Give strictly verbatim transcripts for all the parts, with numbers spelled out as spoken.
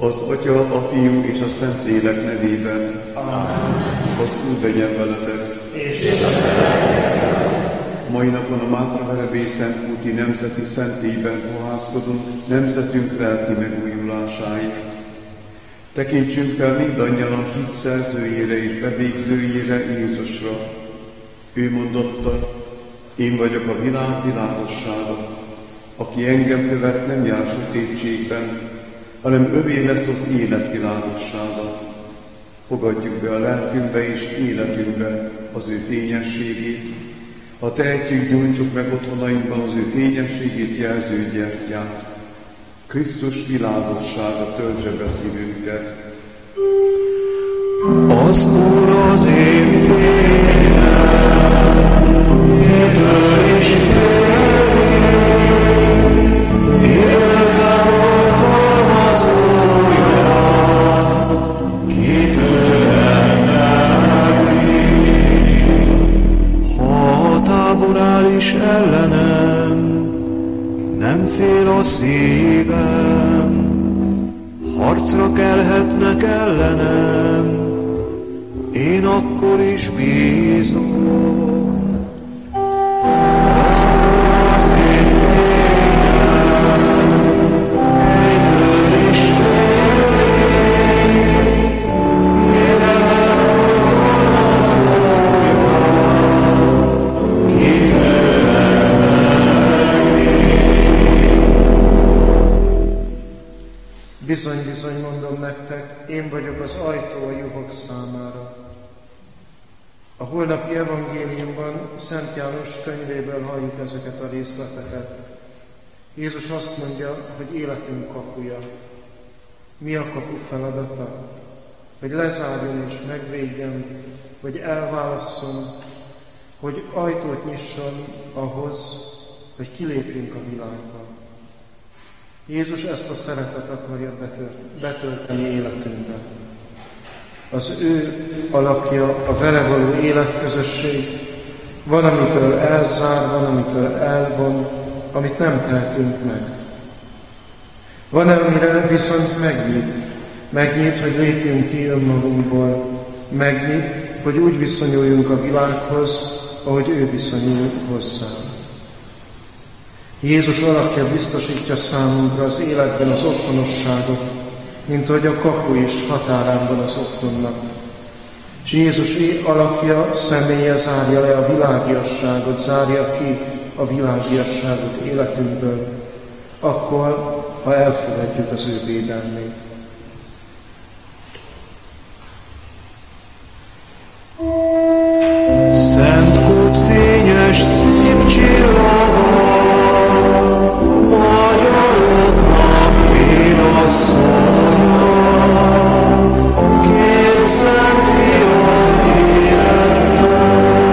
Az Atya, a Fiú és a Szentlélek nevében. Amen. Az Úr legyen veletek. És a te. Mai napon a Mátraverebély Szentúti Nemzeti Szentélyben fohászkodunk nemzetünk lelki megújulásáért. Tekintsünk fel mindannyian a hit szerzőjére és bevégzőjére, Jézusra. Ő mondotta: én vagyok a világ világossága. Aki engem követ, nem jár sötétségben, hanem övé lesz az élet világossága. Fogadjuk be a lelkünkbe és életünkbe az ő fényességét. Ha tehetjük, gyújtsuk meg otthonainkban az ő fényességét jelző gyertyát. Krisztus világossága töltse be szívünket. Az Úr az én fényem, kitől is félnék, életem oltalmazója, kitől elmennék. Ha a tábor áll is ellenem, nem fél a szívem, harcra kelhetnek ellenem, én akkor is bízom. Az az én fényem, kitől is félnék, életem oltalmazója, kitől Bizony, bizony mondom nektek, én vagyok az ajtó a juhok számára. A holnapi evangéliumban Szent János könyvéből halljuk ezeket a részleteket. Jézus azt mondja, hogy életünk kapuja. Mi a kapu feladata? Hogy lezárjon és megvédjen, hogy elválasszon, hogy ajtót nyisson ahhoz, hogy kilépjünk a világba. Jézus ezt a szeretet akarja betölteni életünkben. Az ő alakja, a vele való életközösség, van, amitől elzár, van, amitől elvon, amit nem tehetünk meg. Van, amire viszont megnyit. Megnyit, hogy lépjünk ki önmagunkból. Megnyit, hogy úgy viszonyuljunk a világhoz, ahogy ő viszonyul hozzá. Jézus alakja biztosítja számunkra az életben az otthonosságot, mint ahogy a kapu is határán van az otthonnak. És Jézus alakja, személye zárja le a világiasságot, zárja ki a világiasságot életünkből, akkor, ha elfogadjuk az ő védelmét. Szent kút fényes, szép csillaga, magyaroknak vénasszonya, kérj Szent Fiad érettől.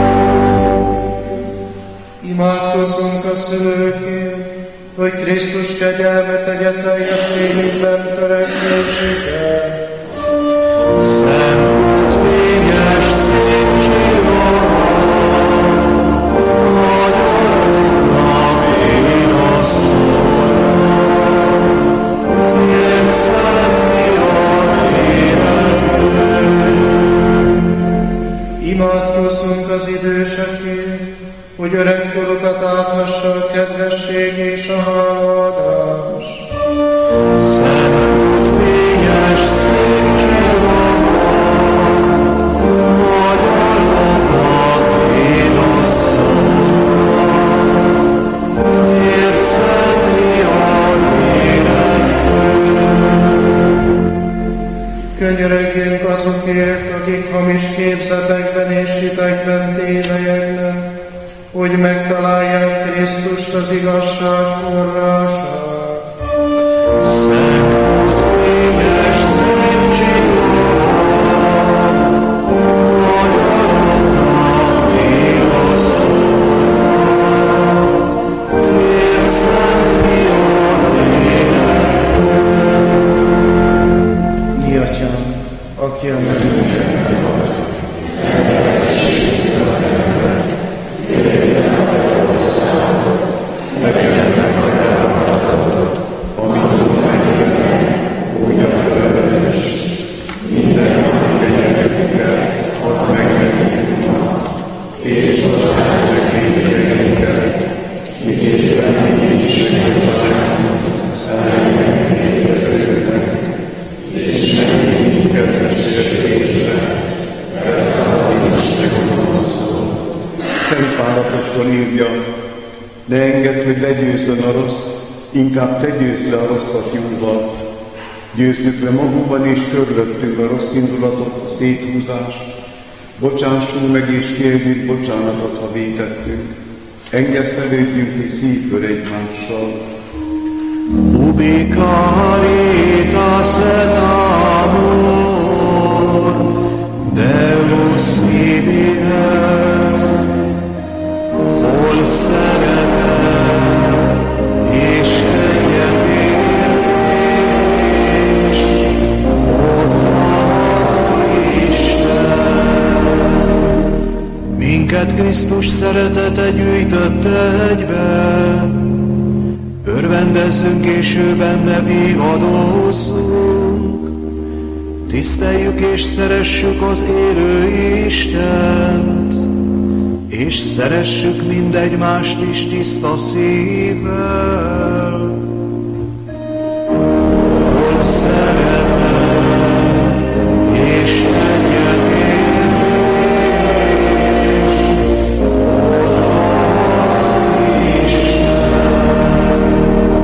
Imádkozzunk a szülőkért, hogy Krisztus kegyelme tegye teljességükben törekvésüket. Szent kút fényes, szép csillaga, magyaroknak vénasszonya, kérj Szent Fiad érettől. Imádkozzunk az idősekért, hogy öregkorukat áthassa a kedvesség és a hálaadás. Szent kút fényes, szép csillaga, magyaroknak vénasszonya, kérj Szent Fiad érettől. Könyörögjünk azokért, akik hamis képzetekben és hitekben tévelyegnek, hogy megtalálják Krisztust, az igazság forrását. Szent kút fényes, szép csillaga, magyaroknak vénasszonya, kérj Szent Fiad érettől. Mi Atyám, aki a mennyben van, Amit Jánoskon írja, ne engedd, hogy legyőzzön a rossz, inkább te győzd le a rosszat jóval. Győzzük le magunkban és körülöttünk a rossz indulatot, a széthúzást. Bocsássunk meg és kérjük bocsánatot, ha vétettünk. Engesztelődjünk és szívből egymással. Ubi caritas et amor, Deus ibi est, hol szeretet és egyetértés, ott az Isten. Minket Krisztus szeretete gyűjtötte egybe, örvendezzünk és ő benne vihadozzunk. Tiszteljük és szeressük az élő Istent, és szeressük mindegymást is tiszta szívvel. Hol szeretet és egyetértés, ott az Isten.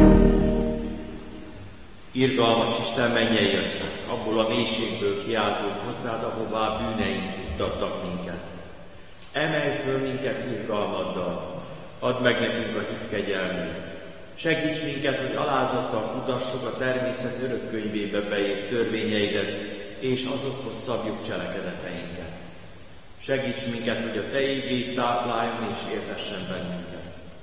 Irgalmas Isten, mennyei Atyánk, abból a mélységből kiáltunk hozzád, ahová bűneink juttattak minket. Emelj föl minket irgalmaddal, add meg nekünk a hit kegyelmét. Segíts minket, hogy alázattal kutassuk a természet örök könyvébe beírt törvényeidet, és azokhoz szabjuk cselekedeteinket. Segíts minket, hogy a te ígéd tápláljon és értessen bennünket.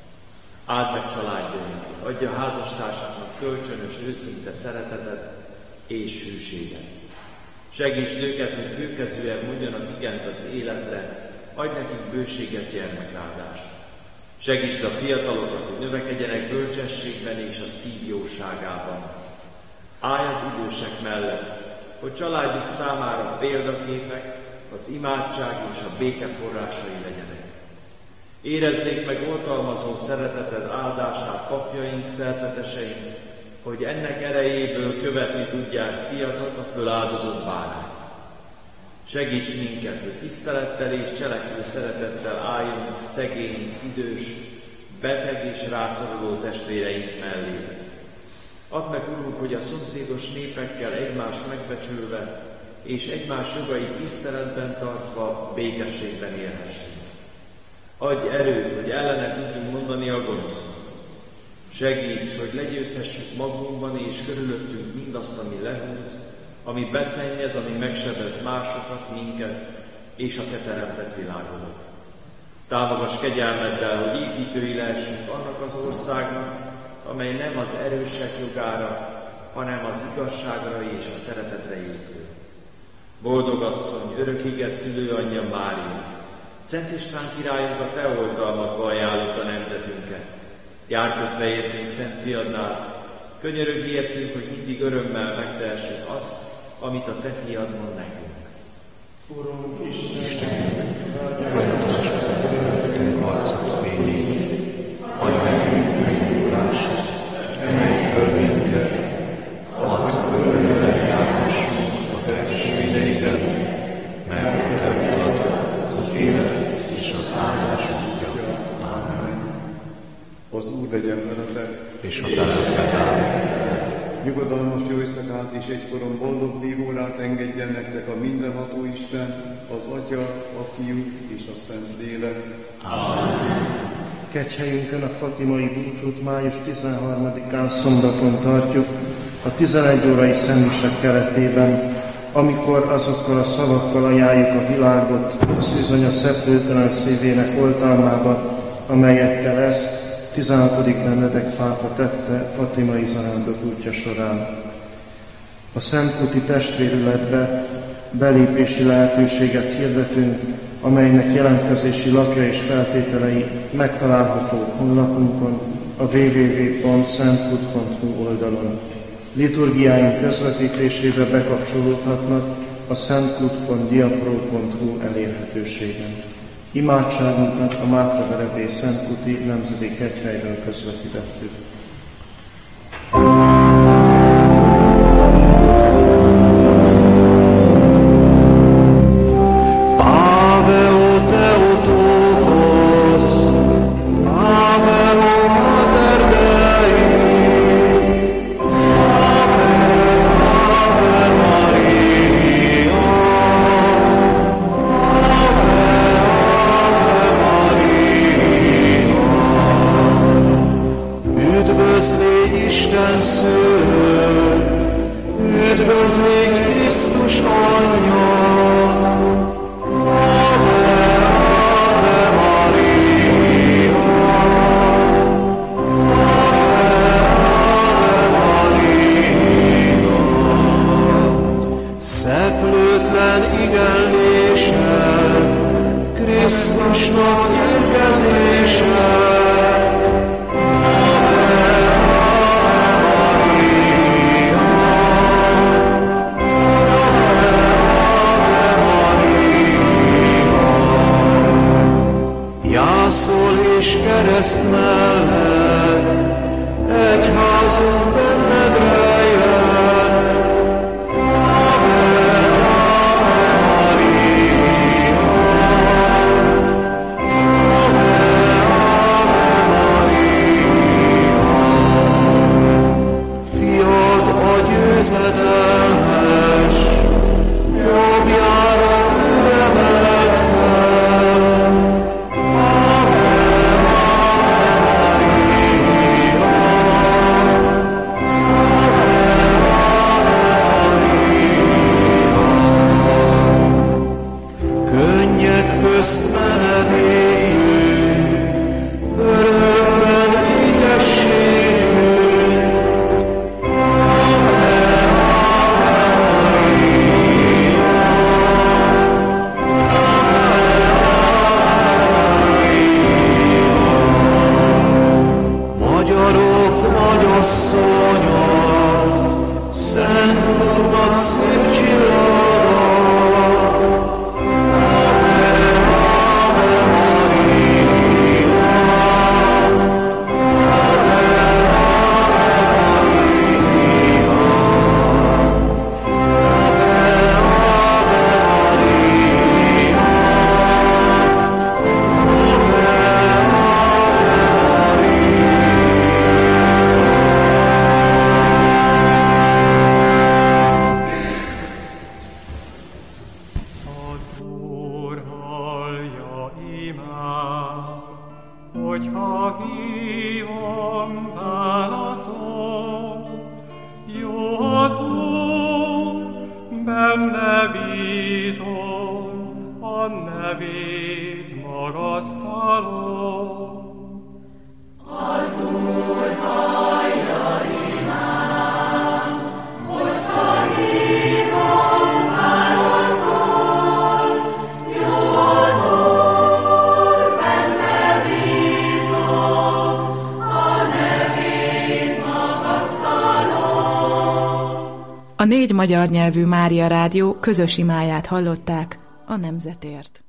Áld meg családjainkat, adja a házastársaknak kölcsönös, őszinte szeretetet és hűséget. Segítsd őket, hogy bőkezően mondjanak igent az életre, adj nekik bőséges gyermekáldást. Segítsd a fiatalokat, hogy növekedjenek bölcsességben és a szív jóságában. Állj az idősek mellett, hogy családjuk számára példaképek, az imádság és a béke forrásai legyenek. Érezzék meg oltalmazó szereteted áldását papjaink, szerzeteseink, hogy ennek erejéből követni tudják fiatat a föláldozott bárány. Segíts minket, hogy tisztelettel és cselekvő szeretettel álljunk szegény, idős, beteg és rászoruló testvéreink mellé. Add meg, Urunk, hogy a szomszédos népekkel egymást megbecsülve és egymás jogait tiszteletben tartva békességben élhessünk. Adj erőt, hogy ellene tudjunk mondani a gonosznak. Segíts, hogy legyőzhessük magunkban és körülöttünk mindazt, ami lehúz, ami beszennyez, ami megsebez másokat, minket és a te teremtett világodat. Támogass kegyelmeddel, hogy építői lehessünk annak az országnak, amely nem az erősek jogára, hanem az igazságra és a szeretetre épül. Boldog asszony, örökkéges szülőanyja Mária, Szent István királyunk a te oltalmadba ajánlotta nemzetünket. Jár közbe értünk Szent Fiadnál, könyörögj értünk, hogy mindig örömmel megtehessük azt, amit a te fiad mond nekünk. Urunk Istenünk, Istenünk, hajlatos felettünk arcot fényét, adj nekünk megújulást, emelj föl minket, add örömmel járhassunk a te esvédeiden, mert te utad az élet és az áldás útja. Amen. Az Úr legyen veletek, És a teremted áll. Nyugodalmas jó éjszakát és egykoron boldog bírónát engedjen nektek a mindenható Isten, az Atya, a Fiú és a Szent Lélek. Amen. Kegyhelyünkön a fatimai búcsút május tizenharmadikán szombaton tartjuk, a tizenegy órai szentmisek keretében, amikor azokkal a szavakkal ajánljuk a világot a szűzanya szeplőtelen szívének oltalmába, amelyekkel ezt tizenhatodik Benedek pápa tette fatimai zarándok útja során. A Szentkuti testvérületbe belépési lehetőséget hirdetünk, amelynek jelentkezési lapja és feltételei megtalálható honlapunkon, a double-u double-u double-u pont szentkut pont hu oldalon. Liturgiáink közvetítésébe bekapcsolódhatnak a szentkut pont diapro pont hu elérhetőségen. Imádságunkat a Mátraverebély Szentkuti Nemzeti Kegyhelyről közvetítettük. Ave o Theotokos, Isten szülő, üdvözlik Krisztus anyja. Krisztusnak érkezése. Jászol és kereszt mellett, egyházunk benned rejlen. Győzedelmes, jobbjára ő emelt fel. Ave, Ave Maria, Ave, Ave Maria. Könnyek közt menedékünk, örökben ékességünk. Asszonyat, Szent Úrnak szép csillaga, Ave, Ave Maria, Ave, Ave Maria, Ave, Ave Maria, hogyha hívom, válaszol, jó az Úr, benne bízom, a nevét magasztalom. Az Úr hallja imám, hogyha hívom, válaszol, jó az Úr, benne bízom, a nevét magasztalom. A négy magyar nyelvű Mária Rádió közös imáját hallották a nemzetért.